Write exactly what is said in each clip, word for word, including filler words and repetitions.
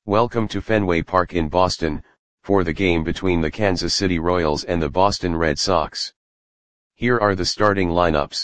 Welcome to Fenway Park in Boston, for the game between the Kansas City Royals and the Boston Red Sox. Here are the starting lineups.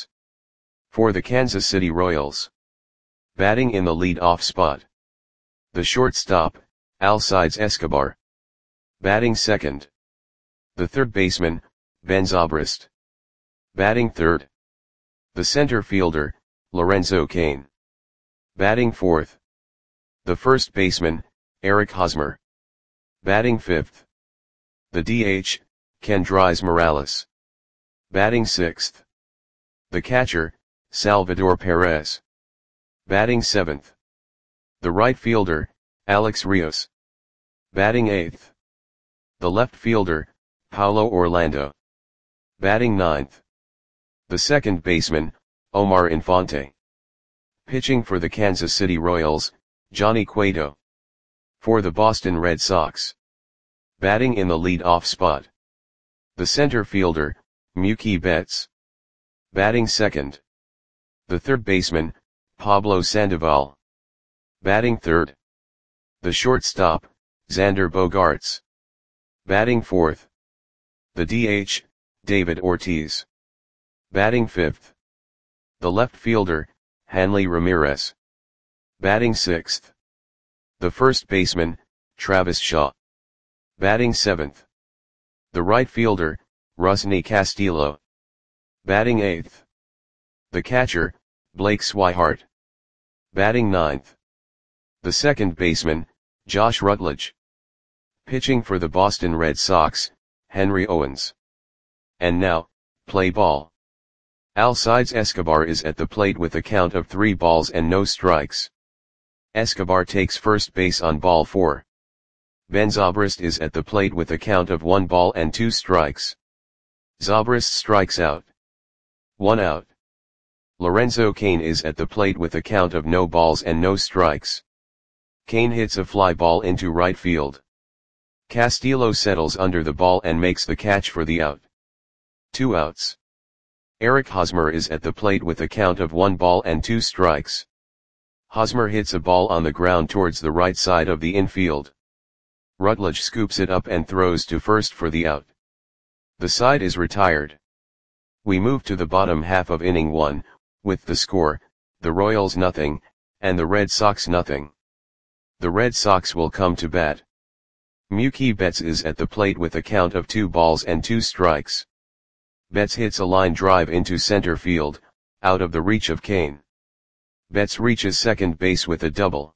For the Kansas City Royals. Batting in the lead-off spot. The shortstop, Alcides Escobar. Batting second. The third baseman, Ben Zobrist. Batting third. The center fielder, Lorenzo Cain. Batting fourth. The first baseman, Eric Hosmer. Batting fifth. The D H, Kendrys Morales. Batting sixth. The catcher, Salvador Perez. Batting seventh. The right fielder, Alex Rios. Batting eighth. The left fielder, Paulo Orlando. Batting ninth. The second baseman, Omar Infante. Pitching for the Kansas City Royals, Johnny Cueto. For the Boston Red Sox. Batting in the lead-off spot. The center fielder, Mookie Betts. Batting second. The third baseman, Pablo Sandoval. Batting third. The shortstop, Xander Bogaerts. Batting fourth. The D H, David Ortiz. Batting fifth. The left fielder, Hanley Ramirez. Batting sixth. The first baseman, Travis Shaw. Batting seventh. The right fielder, Rusney Castillo. Batting eighth. The catcher, Blake Swihart. Batting ninth. The second baseman, Josh Rutledge. Pitching for the Boston Red Sox, Henry Owens. And now, play ball. Alcides Escobar is at the plate with a count of three balls and no strikes. Escobar takes first base on ball four. Ben Zobrist is at the plate with a count of one ball and two strikes. Zobrist strikes out. One out. Lorenzo Cain is at the plate with a count of no balls and no strikes. Cain hits a fly ball into right field. Castillo settles under the ball and makes the catch for the out. Two outs. Eric Hosmer is at the plate with a count of one ball and two strikes. Hosmer hits a ball on the ground towards the right side of the infield. Rutledge scoops it up and throws to first for the out. The side is retired. We move to the bottom half of inning one, with the score, the Royals nothing, and the Red Sox nothing. The Red Sox will come to bat. Mookie Betts is at the plate with a count of two balls and two strikes. Betts hits a line drive into center field, out of the reach of Cain. Betts reaches second base with a double.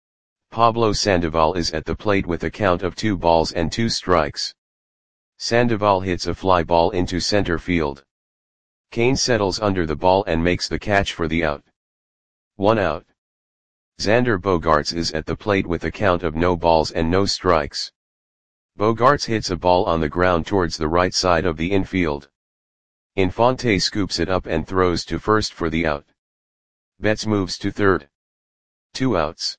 Pablo Sandoval is at the plate with a count of two balls and two strikes. Sandoval hits a fly ball into center field. Cain settles under the ball and makes the catch for the out. One out. Xander Bogaerts is at the plate with a count of no balls and no strikes. Bogaerts hits a ball on the ground towards the right side of the infield. Infante scoops it up and throws to first for the out. Betts moves to third. Two outs.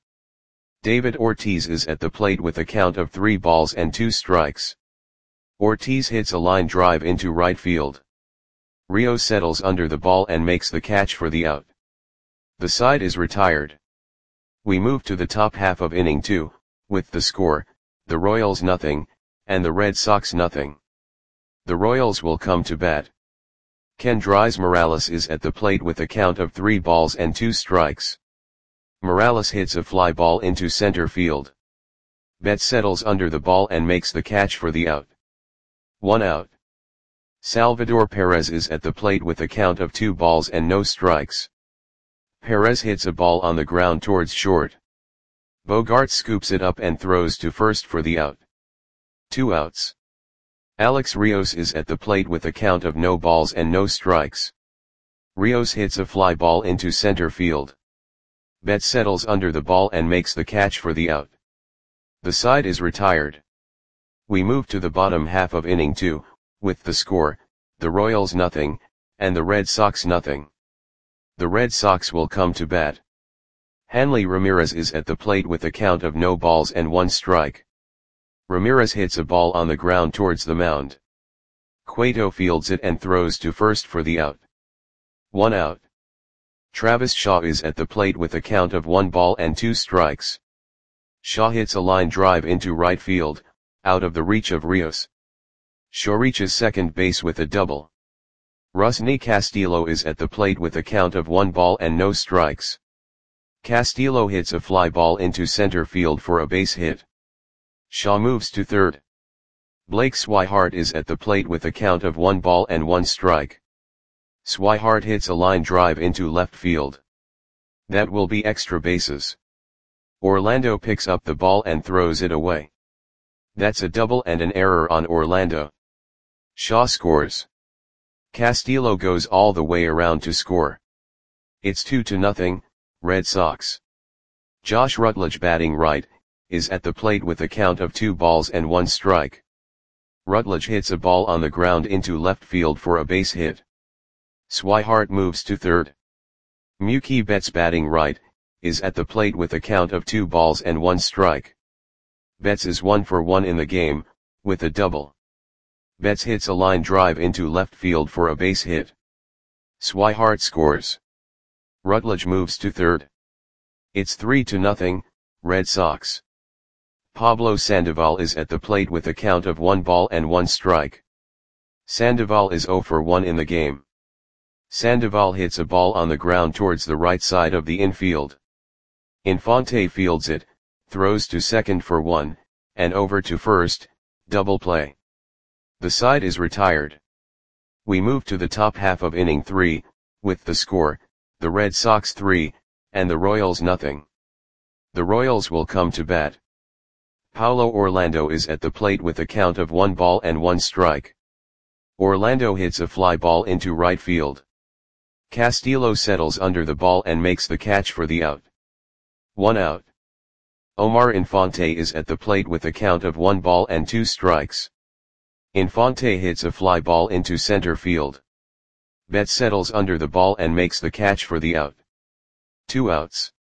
David Ortiz is at the plate with a count of three balls and two strikes. Ortiz hits a line drive into right field. Rios settles under the ball and makes the catch for the out. The side is retired. We move to the top half of inning two, with the score, the Royals nothing, and the Red Sox nothing. The Royals will come to bat. Kendrys Morales is at the plate with a count of three balls and two strikes. Morales hits a fly ball into center field. Betts settles under the ball and makes the catch for the out. One out. Salvador Perez is at the plate with a count of two balls and no strikes. Perez hits a ball on the ground towards short. Bogaerts scoops it up and throws to first for the out. Two outs. Alex Rios is at the plate with a count of no balls and no strikes. Rios hits a fly ball into center field. Betts settles under the ball and makes the catch for the out. The side is retired. We move to the bottom half of inning two, with the score, the Royals nothing, and the Red Sox nothing. The Red Sox will come to bat. Hanley Ramirez is at the plate with a count of no balls and one strike. Ramirez hits a ball on the ground towards the mound. Cueto fields it and throws to first for the out. One out. Travis Shaw is at the plate with a count of one ball and two strikes. Shaw hits a line drive into right field, out of the reach of Rios. Shaw reaches second base with a double. Rusney Castillo is at the plate with a count of one ball and no strikes. Castillo hits a fly ball into center field for a base hit. Shaw moves to third. Blake Swihart is at the plate with a count of one ball and one strike. Swihart hits a line drive into left field. That will be extra bases. Orlando picks up the ball and throws it away. That's a double and an error on Orlando. Shaw scores. Castillo goes all the way around to score. It's two to nothing, Red Sox. Josh Rutledge, batting right, is at the plate with a count of two balls and one strike. Rutledge hits a ball on the ground into left field for a base hit. Swihart moves to third. Mookie Betts, batting right, is at the plate with a count of two balls and one strike. Betts is one for one in the game, with a double. Betts hits a line drive into left field for a base hit. Swihart scores. Rutledge moves to third. It's three to nothing, Red Sox. Pablo Sandoval is at the plate with a count of one ball and one strike. Sandoval is zero for one in the game. Sandoval hits a ball on the ground towards the right side of the infield. Infante fields it, throws to second for one, and over to first, double play. The side is retired. We move to the top half of inning three, with the score, the Red Sox three, and the Royals nothing. The Royals will come to bat. Paulo Orlando is at the plate with a count of one ball and one strike. Orlando hits a fly ball into right field. Castillo settles under the ball and makes the catch for the out. One out. Omar Infante is at the plate with a count of one ball and two strikes. Infante hits a fly ball into center field. Betts settles under the ball and makes the catch for the out. Two outs.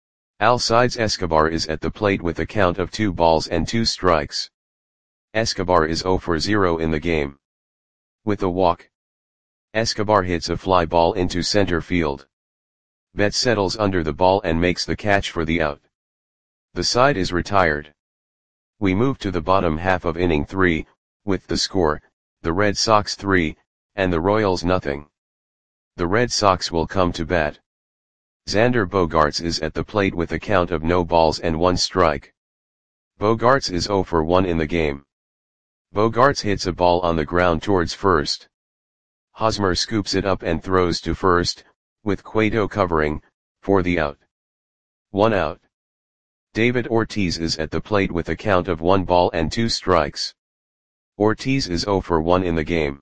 Alcides Escobar is at the plate with a count of two balls and two strikes. Escobar is zero for zero in the game. With a walk, Escobar hits a fly ball into center field. Betts settles under the ball and makes the catch for the out. The side is retired. We move to the bottom half of inning three, with the score, the Red Sox three, and the Royals nothing. The Red Sox will come to bat. Xander Bogaerts is at the plate with a count of no balls and one strike. Bogaerts is zero for one in the game. Bogaerts hits a ball on the ground towards first. Hosmer scoops it up and throws to first, with Cueto covering, for the out. One out. David Ortiz is at the plate with a count of one ball and two strikes. Ortiz is zero for one in the game.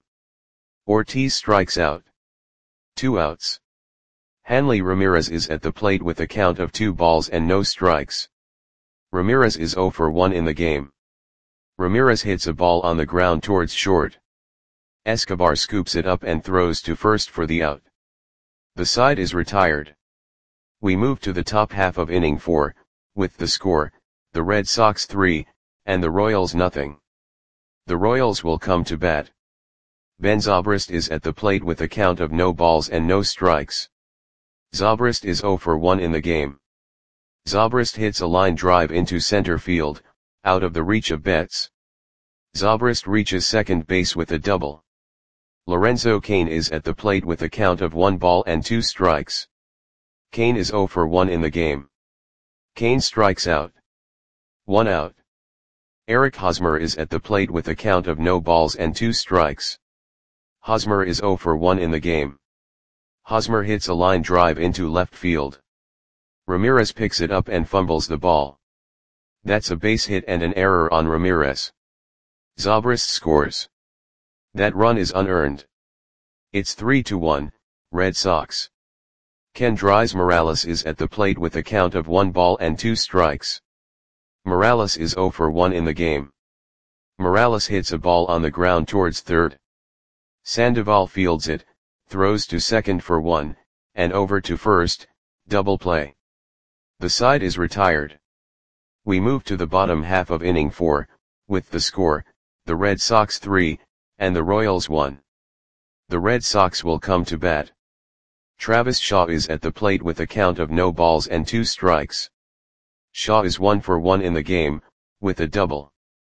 Ortiz strikes out. Two outs. Hanley Ramirez is at the plate with a count of two balls and no strikes. Ramirez is zero for one in the game. Ramirez hits a ball on the ground towards short. Escobar scoops it up and throws to first for the out. The side is retired. We move to the top half of inning four, with the score, the Red Sox three, and the Royals nothing. The Royals will come to bat. Ben Zobrist is at the plate with a count of no balls and no strikes. Zobrist is zero for one in the game. Zobrist hits a line drive into center field, out of the reach of Betts. Zobrist reaches second base with a double. Lorenzo Cain is at the plate with a count of one ball and two strikes. Cain is zero for one in the game. Cain strikes out. One out. Eric Hosmer is at the plate with a count of no balls and two strikes. Hosmer is zero for one in the game. Hosmer hits a line drive into left field. Ramirez picks it up and fumbles the ball. That's a base hit and an error on Ramirez. Zobrist scores. That run is unearned. It's three to one, Red Sox. Kendrys Morales is at the plate with a count of one ball and two strikes. Morales is zero for one in the game. Morales hits a ball on the ground towards third. Sandoval fields it, throws to second for one, and over to first, double play. The side is retired. We move to the bottom half of inning four, with the score, the Red Sox three, and the Royals one. The Red Sox will come to bat. Travis Shaw is at the plate with a count of no balls and two strikes. Shaw is one for one in the game, with a double.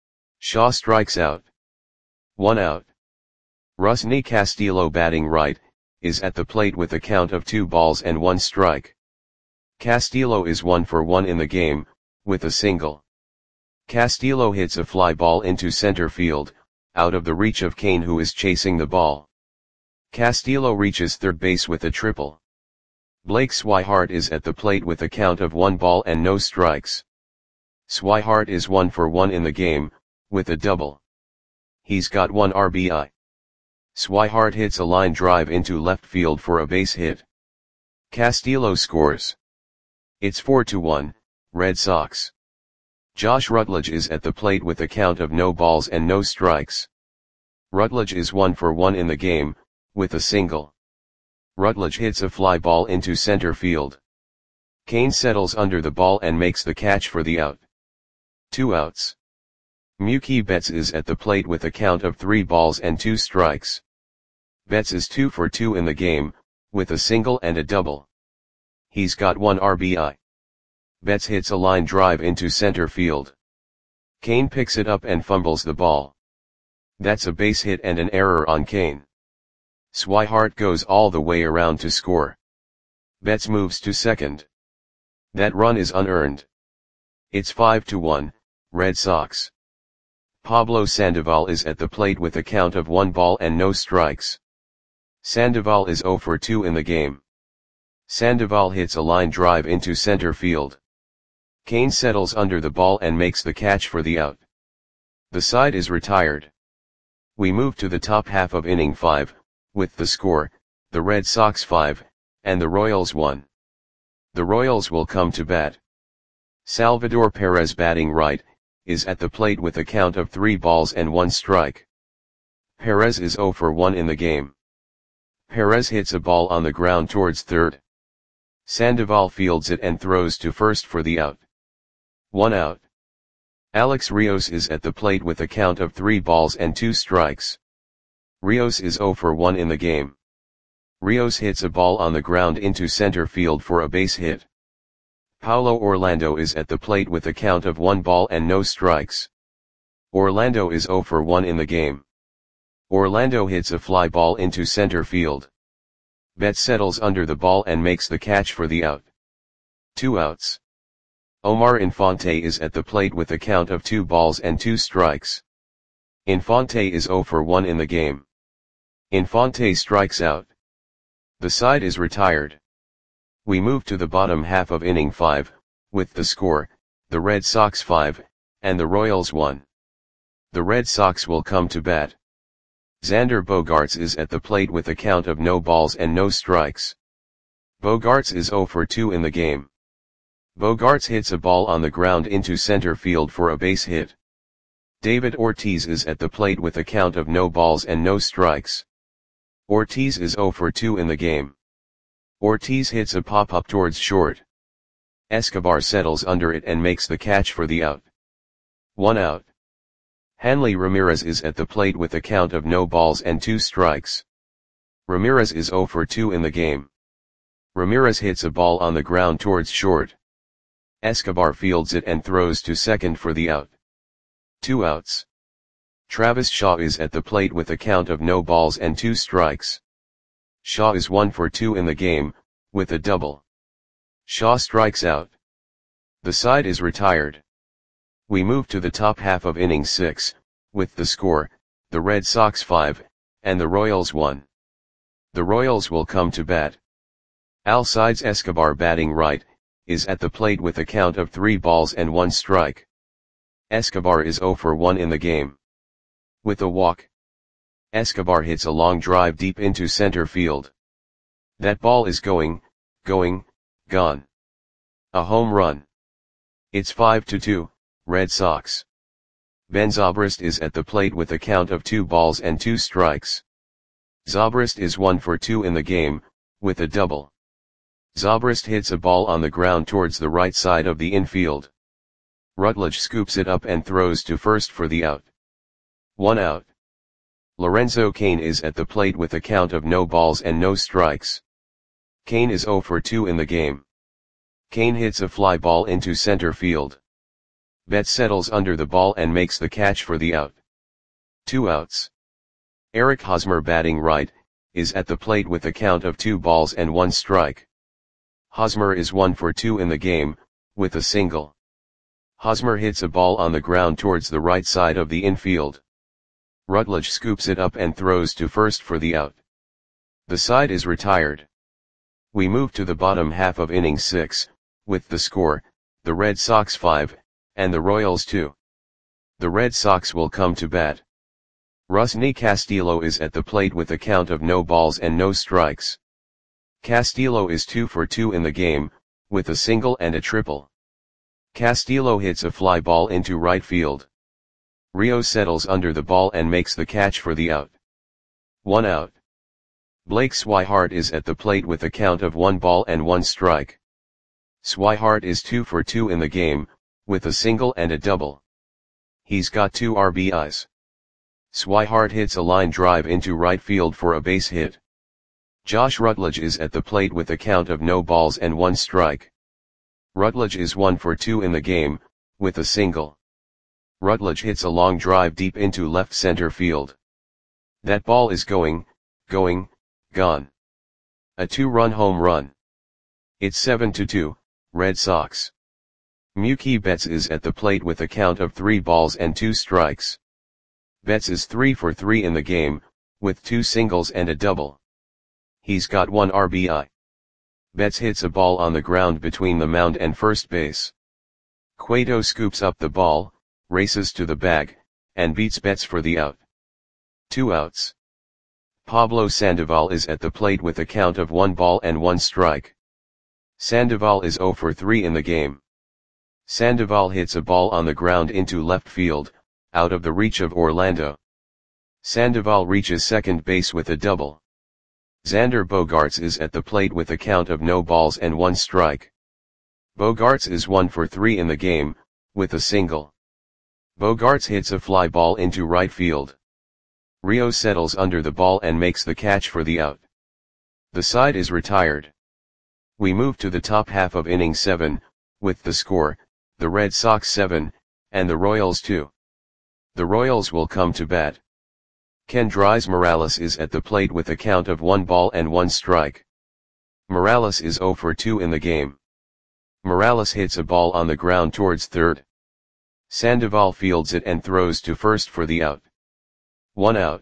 Shaw strikes out. One out. Rusney Castillo, batting right, is at the plate with a count of two balls and one strike. Castillo is one for one in the game, with a single. Castillo hits a fly ball into center field, out of the reach of Cain, who is chasing the ball. Castillo reaches third base with a triple. Blake Swihart is at the plate with a count of one ball and no strikes. Swihart is one for one in the game, with a double. He's got one R B I. Swihart hits a line drive into left field for a base hit. Castillo scores. It's four to one, Red Sox. Josh Rutledge is at the plate with a count of no balls and no strikes. Rutledge is one for one in the game, with a single. Rutledge hits a fly ball into center field. Cain settles under the ball and makes the catch for the out. Two outs. Mookie Betts is at the plate with a count of three balls and two strikes. Betts is two for two in the game, with a single and a double. He's got one R B I. Betts hits a line drive into center field. Cain picks it up and fumbles the ball. That's a base hit and an error on Cain. Swihart goes all the way around to score. Betts moves to second. That run is unearned. It's five to one, Red Sox. Pablo Sandoval is at the plate with a count of one ball and no strikes. Sandoval is zero for two in the game. Sandoval hits a line drive into center field. Cain settles under the ball and makes the catch for the out. The side is retired. We move to the top half of inning five, with the score, the Red Sox five, and the Royals one. The Royals will come to bat. Salvador Perez, batting right, is at the plate with a count of three balls and one strike. Perez is zero for one in the game. Perez hits a ball on the ground towards third. Sandoval fields it and throws to first for the out. One out. Alex Rios is at the plate with a count of three balls and two strikes. Rios is zero for one in the game. Rios hits a ball on the ground into center field for a base hit. Paulo Orlando is at the plate with a count of one ball and no strikes. Orlando is zero for one in the game. Orlando hits a fly ball into center field. Betts settles under the ball and makes the catch for the out. Two outs. Omar Infante is at the plate with a count of two balls and two strikes. Infante is zero for one in the game. Infante strikes out. The side is retired. We move to the bottom half of inning five, with the score, the Red Sox five, and the Royals one. The Red Sox will come to bat. Xander Bogaerts is at the plate with a count of no balls and no strikes. Bogaerts is zero for two in the game. Bogaerts hits a ball on the ground into center field for a base hit. David Ortiz is at the plate with a count of no balls and no strikes. Ortiz is zero for two in the game. Ortiz hits a pop-up towards short. Escobar settles under it and makes the catch for the out. One out. Hanley Ramirez is at the plate with a count of no balls and two strikes. Ramirez is zero for two in the game. Ramirez hits a ball on the ground towards short. Escobar fields it and throws to second for the out. Two outs. Travis Shaw is at the plate with a count of no balls and two strikes. Shaw is one for two in the game, with a double. Shaw strikes out. The side is retired. We move to the top half of inning six, with the score, the Red Sox five, and the Royals one. The Royals will come to bat. Alcides Escobar, batting right, is at the plate with a count of three balls and one strike. Escobar is zero for one in the game. With a walk. Escobar hits a long drive deep into center field. That ball is going, going, gone. A home run. It's five to two, Red Sox. Ben Zobrist is at the plate with a count of two balls and two strikes. Zobrist is one for two in the game, with a double. Zobrist hits a ball on the ground towards the right side of the infield. Rutledge scoops it up and throws to first for the out. One out. Lorenzo Cain is at the plate with a count of no balls and no strikes. Cain is zero for two in the game. Kane hits a fly ball into center field. Betts settles under the ball and makes the catch for the out. Two outs. Eric Hosmer, batting right, is at the plate with a count of two balls and one strike. Hosmer is one for two in the game, with a single. Hosmer hits a ball on the ground towards the right side of the infield. Rutledge scoops it up and throws to first for the out. The side is retired. We move to the bottom half of inning six, with the score, the Red Sox five, and the Royals two. The Red Sox will come to bat. Rusney Castillo is at the plate with a count of no balls and no strikes. Castillo is two for two in the game, with a single and a triple. Castillo hits a fly ball into right field. Rios settles under the ball and makes the catch for the out. One out. Blake Swihart is at the plate with a count of one ball and one strike. Swihart is two for two in the game, with a single and a double. He's got two R B Is. Swihart hits a line drive into right field for a base hit. Josh Rutledge is at the plate with a count of no balls and one strike. Rutledge is one for two in the game, with a single. Rutledge hits a long drive deep into left center field. That ball is going, going, gone. A two-run home run. It's seven to two, Red Sox. Mookie Betts is at the plate with a count of three balls and two strikes. Betts is three for three in the game, with two singles and a double. He's got one R B I. Betts hits a ball on the ground between the mound and first base. Cueto scoops up the ball, races to the bag, and beats Betts for the out. Two outs. Pablo Sandoval is at the plate with a count of one ball and one strike. Sandoval is zero for three in the game. Sandoval hits a ball on the ground into left field, out of the reach of Orlando. Sandoval reaches second base with a double. Xander Bogaerts is at the plate with a count of no balls and one strike. Bogaerts is one for three in the game, with a single. Bogaerts hits a fly ball into right field. Rios settles under the ball and makes the catch for the out. The side is retired. We move to the top half of inning seven, with the score, the Red Sox seven, and the Royals two. The Royals will come to bat. Kendrys Morales is at the plate with a count of one ball and one strike. Morales is zero for two in the game. Morales hits a ball on the ground towards third. Sandoval fields it and throws to first for the out. One out.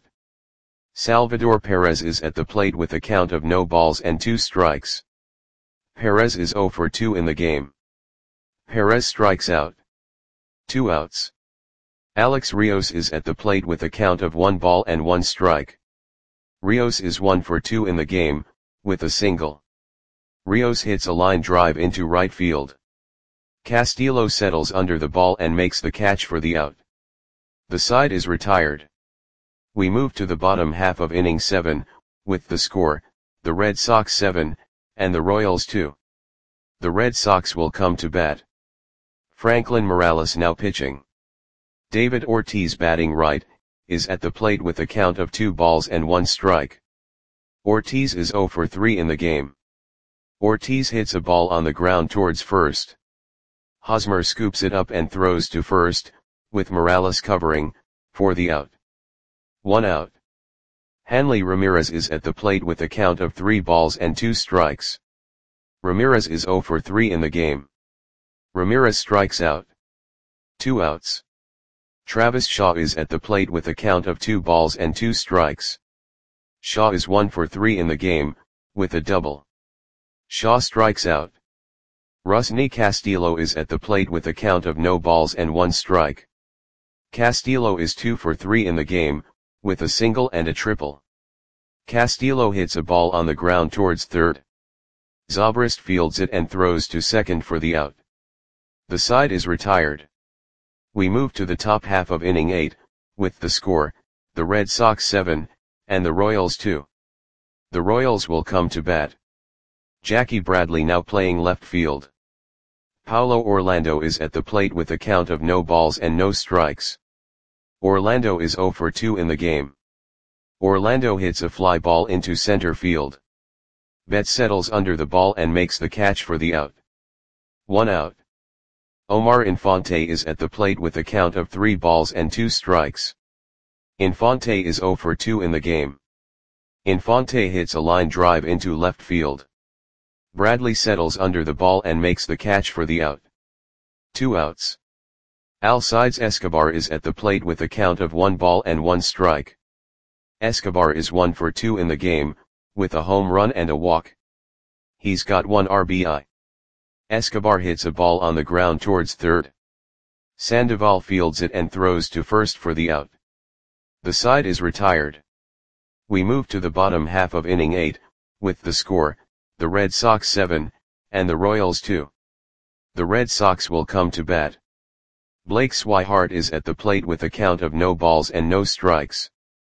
Salvador Perez is at the plate with a count of no balls and two strikes. Perez is zero for two in the game. Perez strikes out. Two outs. Alex Rios is at the plate with a count of one ball and one strike. Rios is one for two in the game, with a single. Rios hits a line drive into right field. Castillo settles under the ball and makes the catch for the out. The side is retired. We move to the bottom half of inning seven, with the score, the Red Sox seven, and the Royals two. The Red Sox will come to bat. Franklin Morales now pitching. David Ortiz, batting right, is at the plate with a count of two balls and one strike. Ortiz is zero for three in the game. Ortiz hits a ball on the ground towards first. Hosmer scoops it up and throws to first, with Morales covering, for the out. One out. Hanley Ramirez is at the plate with a count of three balls and two strikes. Ramirez is zero for three in the game. Ramirez strikes out. Two outs. Travis Shaw is at the plate with a count of two balls and two strikes. Shaw is one for three in the game, with a double. Shaw strikes out. Rusney Castillo is at the plate with a count of no balls and one strike. Castillo is two for three in the game, with a single and a triple. Castillo hits a ball on the ground towards third. Zobrist fields it and throws to second for the out. The side is retired. We move to the top half of inning eight, with the score, the Red Sox seven, and the Royals two. The Royals will come to bat. Jackie Bradley now playing left field. Paulo Orlando is at the plate with a count of no balls and no strikes. Orlando is zero for two in the game. Orlando hits a fly ball into center field. Betts settles under the ball and makes the catch for the out. One out. Omar Infante is at the plate with a count of three balls and two strikes. Infante is zero for two in the game. Infante hits a line drive into left field. Bradley settles under the ball and makes the catch for the out. Two outs. Alcides Escobar is at the plate with a count of one ball and one strike. Escobar is one for two in the game, with a home run and a walk. He's got one R B I. Escobar hits a ball on the ground towards third. Sandoval fields it and throws to first for the out. The side is retired. We move to the bottom half of inning eight, with the score, the Red Sox seven, and the Royals two. The Red Sox will come to bat. Blake Swihart is at the plate with a count of no balls and no strikes.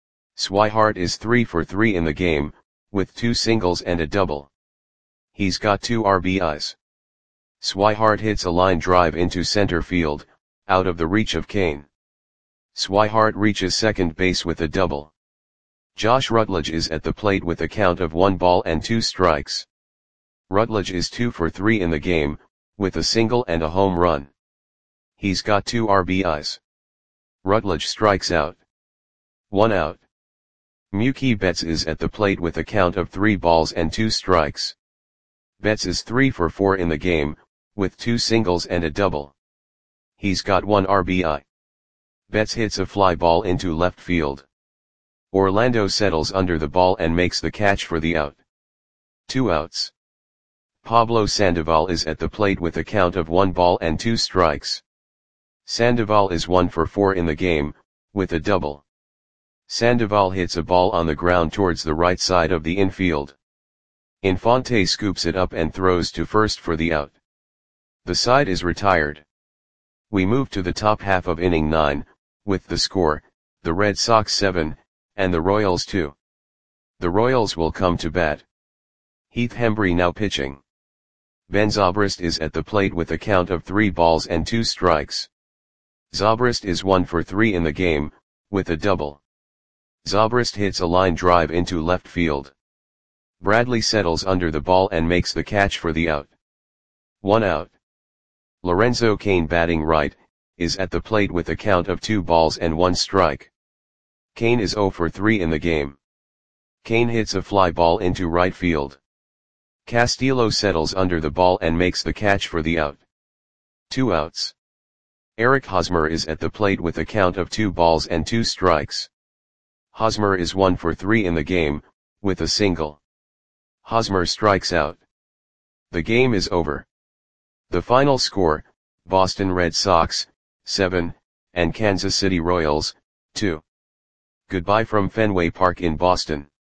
Swihart is three for three in the game, with two singles and a double. He's got two R B Is. Swihart hits a line drive into center field, out of the reach of Kane. Swihart reaches second base with a double. Josh Rutledge is at the plate with a count of one ball and two strikes. Rutledge is two for three in the game, with a single and a home run. He's got two R B Is. Rutledge strikes out. One out. Mookie Betts is at the plate with a count of three balls and two strikes. Betts is three for four in the game, with two singles and a double. He's got one R B I. Betts hits a fly ball into left field. Orlando settles under the ball and makes the catch for the out. Two outs. Pablo Sandoval is at the plate with a count of one ball and two strikes. Sandoval is one for four in the game, with a double. Sandoval hits a ball on the ground towards the right side of the infield. Infante scoops it up and throws to first for the out. The side is retired. We move to the top half of inning nine, with the score, the Red Sox seven, and the Royals two. The Royals will come to bat. Heath Hembree now pitching. Ben Zobrist is at the plate with a count of three balls and two strikes. Zobrist is one for three in the game, with a double. Zobrist hits a line drive into left field. Bradley settles under the ball and makes the catch for the out. One out. Lorenzo Cain, batting right, is at the plate with a count of two balls and one strike. Cain is zero for three in the game. Cain hits a fly ball into right field. Castillo settles under the ball and makes the catch for the out. Two outs. Eric Hosmer is at the plate with a count of two balls and two strikes. Hosmer is one for three in the game, with a single. Hosmer strikes out. The game is over. The final score, Boston Red Sox, seven, and Kansas City Royals, two. Goodbye from Fenway Park in Boston.